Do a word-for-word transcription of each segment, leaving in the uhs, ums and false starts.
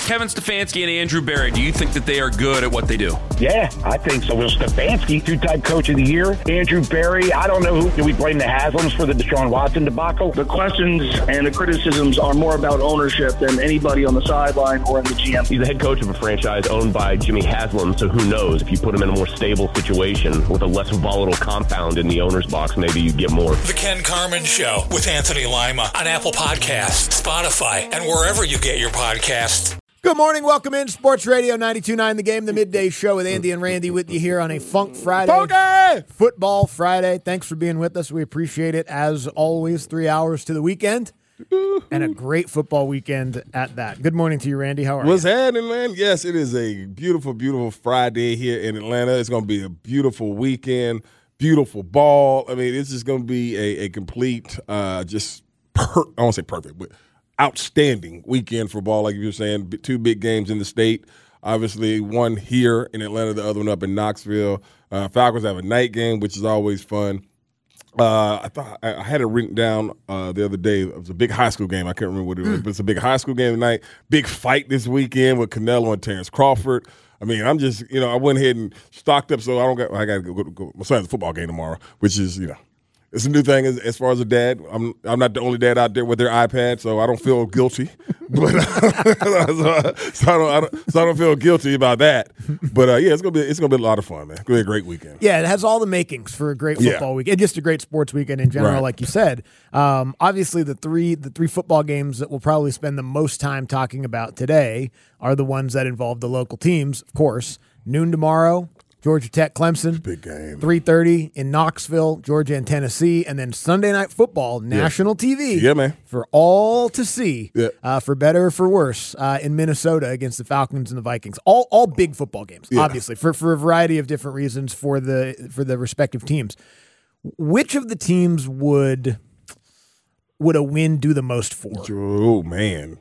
Kevin Stefanski and Andrew Berry, do you think that they are good at what they do? Yeah, I think so. Well, Stefanski, two-time coach of the year. Andrew Berry, I don't know who. Do we blame the Haslams for the Deshaun Watson debacle? The questions and the criticisms are more about ownership than anybody on the sideline or in the G M. He's the head coach of a franchise owned by Jimmy Haslam, so who knows? If you put him in a more stable situation with a less volatile compound in the owner's box, maybe you get more. The Ken Carman Show with Anthony Lima on Apple Podcasts, Spotify, and wherever you get your podcasts. Good morning. Welcome in Sports Radio ninety-two point nine The Game, the midday show with Andy and Randy with you here on a Funk Friday. Funky! Football Friday. Thanks for being with us. We appreciate it. As always, three hours to the weekend and a great football weekend at that. Good morning to you, Randy. How are What's you? What's happening, man? Yes, it is a beautiful, beautiful Friday here in Atlanta. It's going to be a beautiful weekend, beautiful ball. I mean, it's just going to be a, a complete, uh, just, per- I won't say perfect, but outstanding weekend for ball, like you were saying. Two big games in the state. Obviously, one here in Atlanta, the other one up in Knoxville. Uh, Falcons have a night game, which is always fun. Uh, I thought I had it written down uh, the other day. It was a big high school game. I can't remember what it was, mm. but it's a big high school game tonight. Big fight this weekend with Canelo and Terrence Crawford. I mean, I'm just, you know, I went ahead and stocked up, so I don't got. I got to go, go. My son has a football game tomorrow, which is, you know. It's a new thing as, as far as a dad. I'm I'm not the only dad out there with their iPad, so I don't feel guilty. But so, so, I don't, I don't so I don't feel guilty about that. But uh, yeah, it's gonna be it's gonna be a lot of fun, man. It's gonna be a great weekend. Yeah, it has all the makings for a great football yeah. weekend, just a great sports weekend in general, right. like you said. Um, obviously, the three the three football games that we'll probably spend the most time talking about today are the ones that involve the local teams, of course. Noon tomorrow. Georgia Tech, Clemson, big game. three thirty in Knoxville, Georgia and Tennessee, and then Sunday Night Football, national yeah. T V, yeah, man, for all to see, yeah. uh, for better or for worse, uh, in Minnesota against the Falcons and the Vikings. All all big football games, yeah. obviously, for for a variety of different reasons for the for the respective teams. Which of the teams would would a win do the most for? Oh man.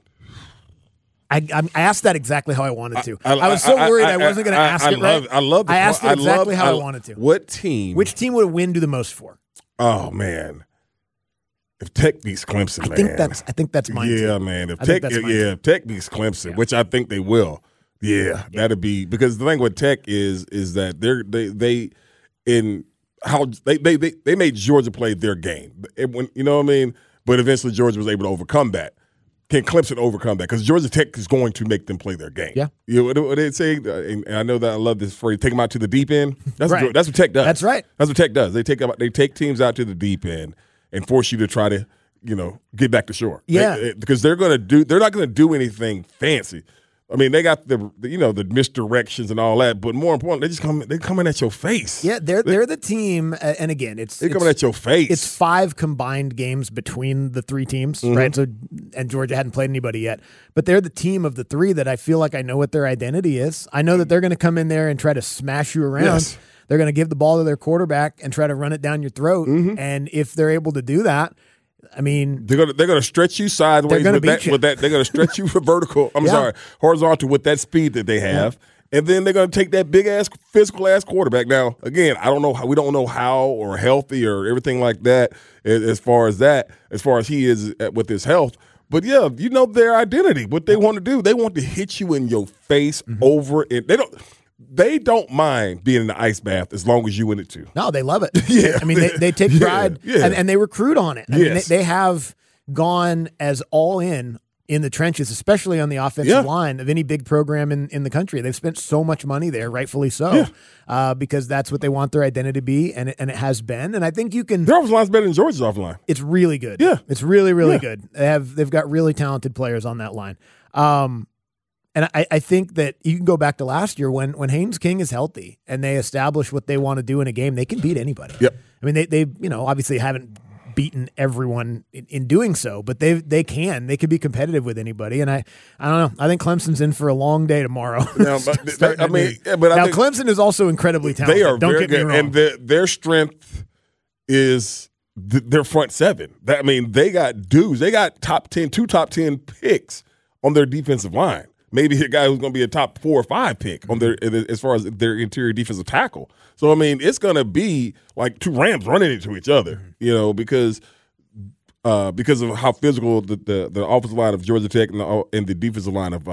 I, I asked that exactly how I wanted to. I, I, I was so I, worried I, I, I wasn't going to ask I, it love, right. I love. The, I asked it exactly love, how I, I wanted to. What team? Which team would a win do the most for? Oh man, if Tech beats Clemson, I man. think that's. I think that's mine. Yeah, too. man. If I Tech, yeah, yeah, if Tech beats Clemson, yeah. which I think they will. Yeah, yeah, that'd be because the thing with Tech is is that they're they they in how they they they, they made Georgia play their game. It, when, you know what I mean? But eventually Georgia was able to overcome that. Can Clemson overcome that? Because Georgia Tech is going to make them play their game. Yeah. You know what, what they say, and I know that I love this phrase, take them out to the deep end. That's, right. what, that's what Tech does. That's right. That's what Tech does. They take they take teams out to the deep end and force you to try to, you know, get back to shore. Yeah. They, they, because they're going to do, they're not going to do anything fancy. I mean, they got the, the you know the misdirections and all that, but more importantly, they just come they coming at your face. Yeah, they're they, they're the team, uh, and again, it's they're it's, coming at your face. It's five combined games between the three teams, mm-hmm. right? So, and Georgia hadn't played anybody yet, but they're the team of the three that I feel like I know what their identity is. I know that they're going to come in there and try to smash you around. Yes. They're going to give the ball to their quarterback and try to run it down your throat, mm-hmm. and if they're able to do that. I mean, they're gonna they're gonna stretch you sideways with that, you. with that. They're gonna stretch you for vertical. I'm yeah. sorry, horizontal with that speed that they have, yeah. and then they're gonna take that big ass physical ass quarterback. Now, again, I don't know how we don't know how or healthy or everything like that as far as that, as far as he is with his health. But yeah, you know their identity, what they want to do. They want to hit you in your face mm-hmm. over it. They don't. They don't mind being in the ice bath as long as you in it too. No, they love it. Yeah. I mean, they, they take pride yeah, yeah. And, and they recruit on it. I yes. mean, they, they have gone as all in in the trenches, especially on the offensive yeah. line of any big program in, in the country. They've spent so much money there, rightfully so, yeah. uh, because that's what they want their identity to be, and it, and it has been. And I think you can – their offensive line's better than Georgia's offensive line. It's really good. Yeah. It's really, really yeah. good. They have, they've got really talented players on that line. Um And I, I think that you can go back to last year when when Haynes King is healthy and they establish what they want to do in a game, they can beat anybody. Yep. I mean, they they you know obviously haven't beaten everyone in, in doing so, but they they can they can be competitive with anybody. And I I don't know. I think Clemson's in for a long day tomorrow. Yeah, but, I mean, yeah, but I now think Clemson is also incredibly talented. They are don't very get me good, wrong. and their their strength is th- their front seven. That, I mean, they got dudes. They got top ten, two top ten picks on their defensive line. Maybe a guy who's going to be a top four or five pick on their as far as their interior defensive tackle. So I mean, it's going to be like two Rams running into each other, you know, because uh, because of how physical the, the the offensive line of Georgia Tech and the, and the defensive line of um,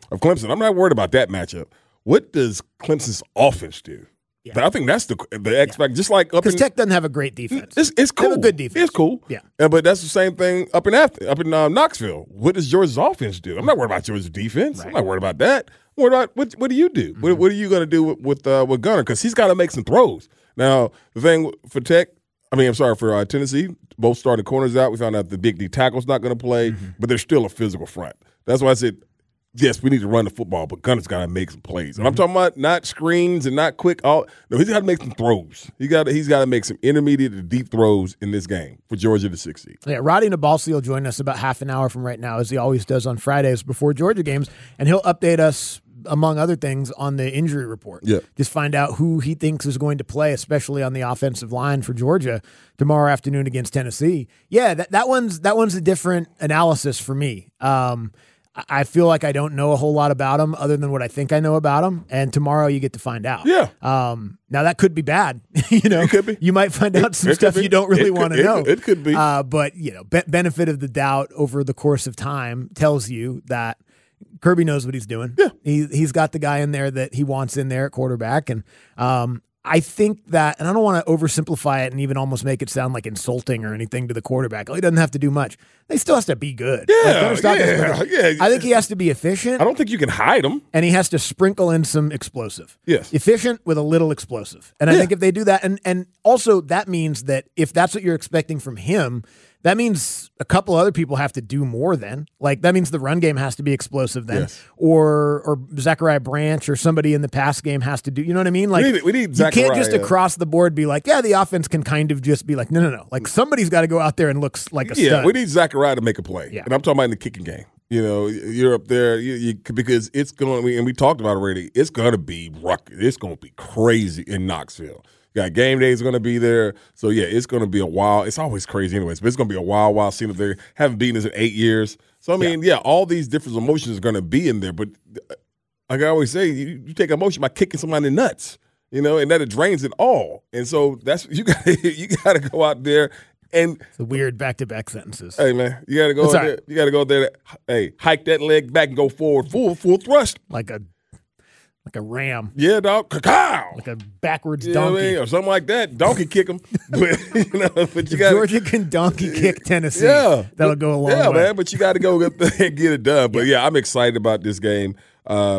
of Clemson. I'm not worried about that matchup. What does Clemson's offense do? Yeah. I think that's the the X factor. Yeah. Just like up because in Tech doesn't have a great defense. It's it's cool. They have a good defense. It's cool. Yeah, uh, but that's the same thing up in after up in uh, Knoxville. What does Georgia's offense do? I'm not worried about Georgia's defense. Right. I'm not worried about that. I'm worried about what what do you do? Mm-hmm. What what are you going to do with with, uh, with Gunner? Because he's got to make some throws. Now the thing for Tech, I mean, I'm sorry for uh, Tennessee. Both starting corners out. We found out the Big D tackle's not going to play, mm-hmm. but they're still a physical front. That's why I said. Yes, we need to run the football, but Gunner's got to make some plays. And mm-hmm. I'm talking about not screens and not quick. All no, he's got to make some throws. He got he's got to make some intermediate to deep throws in this game for Georgia to succeed. Yeah, Roddy Nabalsi will join us about half an hour from right now, as he always does on Fridays before Georgia games, and he'll update us, among other things, on the injury report. Yeah. Just find out who he thinks is going to play, especially on the offensive line for Georgia tomorrow afternoon against Tennessee. Yeah, that, that one's that one's a different analysis for me. Um, I feel like I don't know a whole lot about him other than what I think I know about him. And tomorrow you get to find out. Yeah. Um, now that could be bad. you know, it could be. You might find out some stuff you don't really want to know. It, it could be. Uh, but you know, be- benefit of the doubt over the course of time tells you that Kirby knows what he's doing. Yeah. He he's got the guy in there that he wants in there at quarterback, and um, I think that, and I don't want to oversimplify it and even almost make it sound like insulting or anything to the quarterback. Oh, he doesn't have to do much. He still has to be good. Yeah, like, yeah, yeah. I think he has to be efficient. I don't think you can hide him. And he has to sprinkle in some explosive. Yes. Efficient with a little explosive. And I yeah. think if they do that, and and also that means that if that's what you're expecting from him, that means a couple other people have to do more then. Like, that means the run game has to be explosive then. Yes. Or or Zachariah Branch or somebody in the pass game has to do, you know what I mean? Like, we need, we need you Zachariah. can't just across the board be like, yeah, the offense can kind of just be like, no, no, no. Like, somebody's got to go out there and look like a yeah, stud. we need Zachariah to make a play. Yeah. And I'm talking about in the kicking game. You know, you're up there you, you, because it's going to, and we talked about it already, it's going to be ruckus. It's going to be crazy in Knoxville. Got game days going to be there. So, yeah, it's going to be a wild – it's always crazy anyways, but it's going to be a wild, wild scene up there. Haven't beaten us in eight years. So, I mean, yeah, yeah all these different emotions are going to be in there. But like I always say, you, you take emotion by kicking somebody in the nuts, you know, and that it drains it all. And so that's – you got you got to go out there and – it's a weird back-to-back sentences. Hey, man, you got to go out there. You got to go there. Hey, hike that leg back and go forward, full full thrust. Like a – Like a ram. Yeah, dog. Cacao. Like a backwards you donkey. Know what I mean? Or something like that. Donkey kick them. But, you know, but you if gotta, Georgia can donkey kick Tennessee, yeah, that'll go a long yeah, way. man, but you got to go up there and get it done. But, yeah, I'm excited about this game. Uh,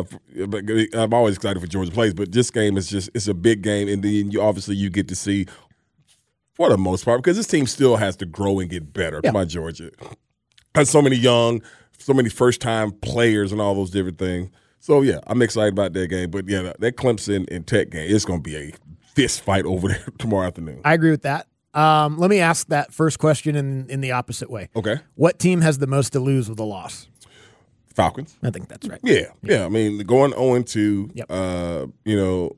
I'm always excited for Georgia plays, but this game is just – it's a big game. And then you obviously you get to see, for the most part, because this team still has to grow and get better. Yeah. Come on, Georgia. Has so many young, so many first-time players and all those different things. So, yeah, I'm excited about that game. But, yeah, that Clemson and Tech game, it's going to be a fist fight over there tomorrow afternoon. I agree with that. Um, let me ask that first question in, in the opposite way. Okay. What team has the most to lose with a loss? Falcons. I think that's right. Yeah, yeah. yeah. I mean, going oh and two, yep. uh, you know,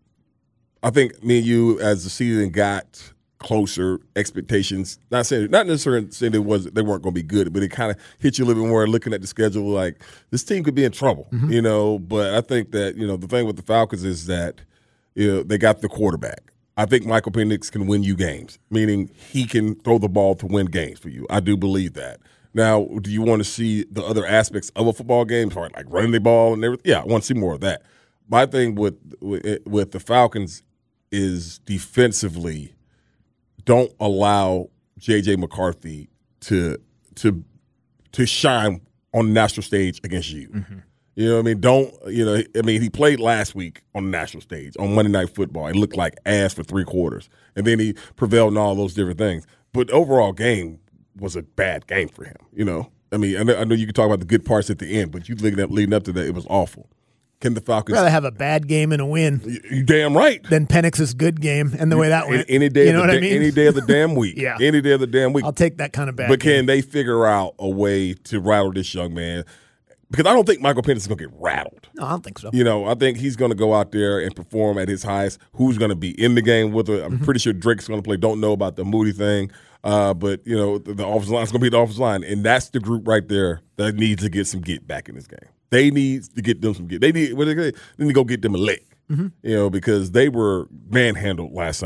I think me and you, as the season got closer, expectations, not saying, not necessarily saying it was, they weren't going to be good, but it kind of hit you a little bit more looking at the schedule like this team could be in trouble, mm-hmm. you know. But I think that, you know, the thing with the Falcons is that, you know, they got the quarterback. I think Michael Penix can win you games, meaning he can throw the ball to win games for you. I do believe that. Now, do you want to see the other aspects of a football game, like running the ball and everything? Yeah, I want to see more of that. My thing with with, with the Falcons is defensively, don't allow J J McCarthy to to to shine on the national stage against you. Mm-hmm. You know what I mean? Don't, you know, I mean, he played last week on the national stage on Monday Night Football. He looked like ass for three quarters. And then he prevailed in all those different things. But the overall game was a bad game for him, you know? I mean, I know, I know you can talk about the good parts at the end, but you leading up, leading up to that, it was awful. Can the Falcons – I'd rather have a bad game and a win. You, you damn right. Than Penix's good game and the way that went. Any, any day, you know of the, what I mean? Any day of the damn week. Yeah. Any day of the damn week. I'll take that kind of bad But game. can they figure out a way to rattle this young man? Because I don't think Michael Penix is going to get rattled. No, I don't think so. You know, I think he's going to go out there and perform at his highest. Who's going to be in the game with it? I'm mm-hmm. pretty sure Drake's going to play. Don't know about the Moody thing. Uh, but, you know, the, the offensive line is going to be the offensive line. And that's the group right there that needs to get some get back in this game. They need to get them some get. They need, what they, they need to go get them a lick. Mm-hmm. You know, because they were manhandled last Sunday.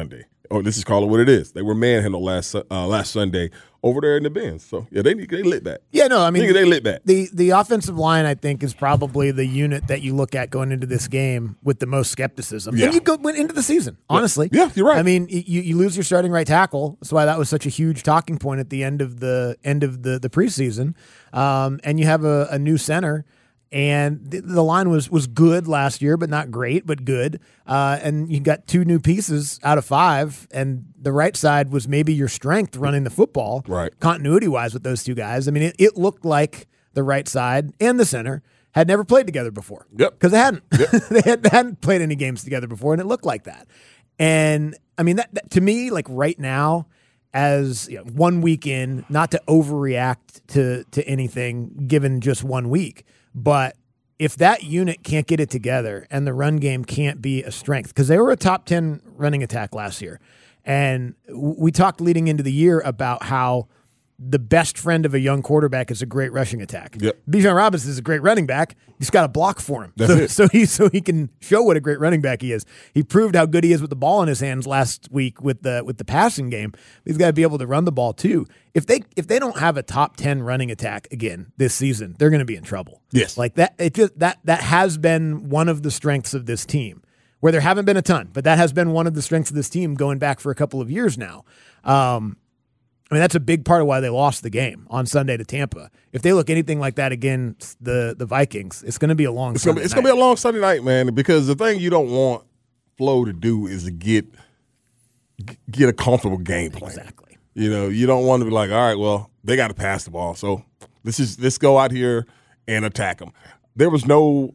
or let's just call it what it is. They were manhandled last uh, last Sunday over there in the Benz. So yeah, they they lit back. Yeah, no, I mean Nigga, they lit back. The the offensive line, I think, is probably the unit that you look at going into this game with the most skepticism. Yeah. And you go went into the season, honestly. Yeah, you're right. I mean, you, you lose your starting right tackle. That's why that was such a huge talking point at the end of the end of the the preseason. Um, and you have a, a new center. And the, the line was was good last year, but not great, but good. Uh, and you got two new pieces out of five, and the right side was maybe your strength running the football, right? Continuity-wise with those two guys. I mean, it, it looked like the right side and the center had never played together before. Yep. Because they hadn't. Yep. they, had, they hadn't played any games together before, and it looked like that. And, I mean, that, that to me, like right now, as you know, one week in, not to overreact to to anything given just one week, but if that unit can't get it together and the run game can't be a strength, because they were a top ten running attack last year, and we talked leading into the year about how the best friend of a young quarterback is a great rushing attack. Yep. Bijan Robinson is a great running back. He's got a block for him. That's so, it. so he so he can show what a great running back he is. He proved how good he is with the ball in his hands last week with the with the passing game. He's got to be able to run the ball too. If they if they don't have a top ten running attack again this season, they're going to be in trouble. Yes. Like that it just that that has been one of the strengths of this team. Where there haven't been a ton, but that has been one of the strengths of this team going back for a couple of years now. Um I mean, that's a big part of why they lost the game on Sunday to Tampa. If they look anything like that against the, the Vikings, it's going to be a long It's Sunday gonna be, it's night. gonna be a long Sunday night, man. Because the thing you don't want Flo to do is to get get a comfortable game plan. Exactly. You know, you don't want to be like, all right, well, they got to pass the ball, so let's just let's go out here and attack them. There was no.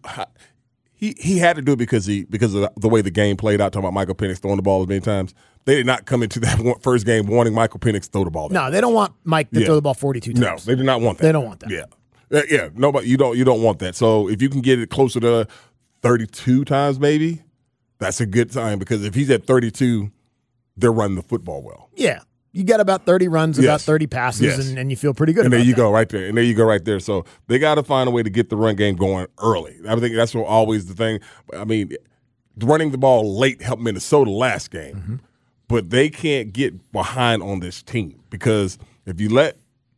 He he had to do it because he because of the way the game played out. Talking about Michael Penix throwing the ball as many times. They did not come into that one, first game wanting Michael Penix to throw the ball. That No, way. they don't want Mike to Yeah. throw the ball forty-two No, times. they do not want that. They don't want that. Yeah, Uh, yeah. Nobody. You don't. You don't want that. So if you can get it closer to thirty-two times, maybe that's a good time. Because if he's at thirty-two, they're running the football well. Yeah. You got about thirty runs, about Yes. thirty passes, Yes. and, and you feel pretty good And about there you that. go, right there. And there you go, right there. So they got to find a way to get the run game going early. I think that's what always the thing. I mean, running the ball late helped Minnesota last game. Mm-hmm. But they can't get behind on this team because if you let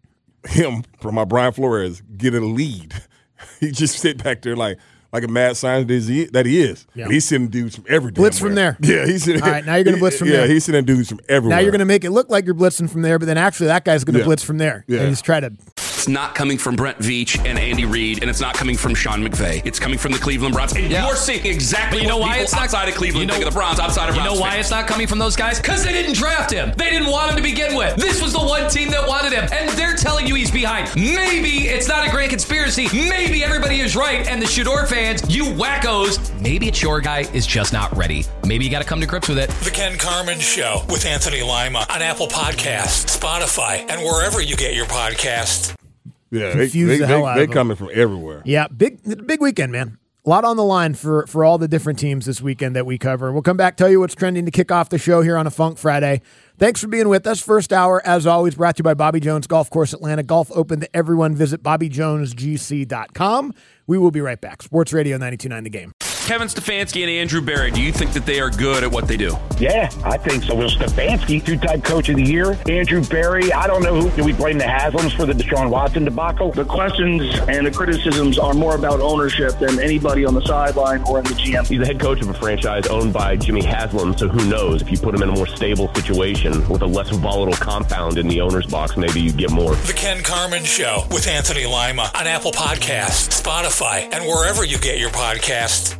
him, from my Brian Flores, get a lead, he just sit back there like like a mad scientist that he is. Yeah. And he's sending dudes from every damn Blitz from where. there. Yeah, he's sending. All right, now you're gonna blitz from yeah, there. Yeah, he's sending dudes from everywhere. Now you're going to make it look like you're blitzing from there, but then actually that guy's going to Yeah. blitz from there. Yeah. And just try to. It's not coming from Brent Veach and Andy Reid, and it's not coming from Sean McVay. It's coming from the Cleveland Browns. And Yeah. you're seeing exactly But you know what why people it's not- outside of Cleveland you know- think of the Browns, outside of You Browns know why fans. it's not coming from those guys? Because they didn't draft him. They didn't want him to begin with. This was the one team that wanted him, and they're telling you he's behind. Maybe it's not a great conspiracy. Maybe everybody is right, and the Shador fans, you wackos, maybe it's your guy is just not ready. Maybe you got to come to grips with it. The Ken Carmen Show with Anthony Lima on Apple Podcasts, Spotify, and wherever you get your podcasts. Yeah, they, confuse they, the they, hell out they of them. coming from everywhere. Yeah, big big weekend, man. A lot on the line for, for all the different teams this weekend that we cover. We'll come back, tell you what's trending to kick off the show here on a Funk Friday. Thanks for being with us. First hour, as always, brought to you by Bobby Jones Golf Course Atlanta. Golf open to everyone. Visit bobby jones g c dot com. We will be right back. Sports Radio ninety-two point nine The Game. Kevin Stefanski and Andrew Berry, do you think that they are good at what they do? Yeah, I think so. Will Stefanski, two-time coach of the year. Andrew Berry, I don't know who. Do we blame the Haslams for the Deshaun Watson debacle? The questions and the criticisms are more about ownership than anybody on the sideline or in the G M. He's the head coach of a franchise owned by Jimmy Haslam, so who knows? If you put him in a more stable situation with a less volatile compound in the owner's box, maybe you get more. The Ken Carmen Show with Anthony Lima on Apple Podcasts, Spotify, and wherever you get your podcasts.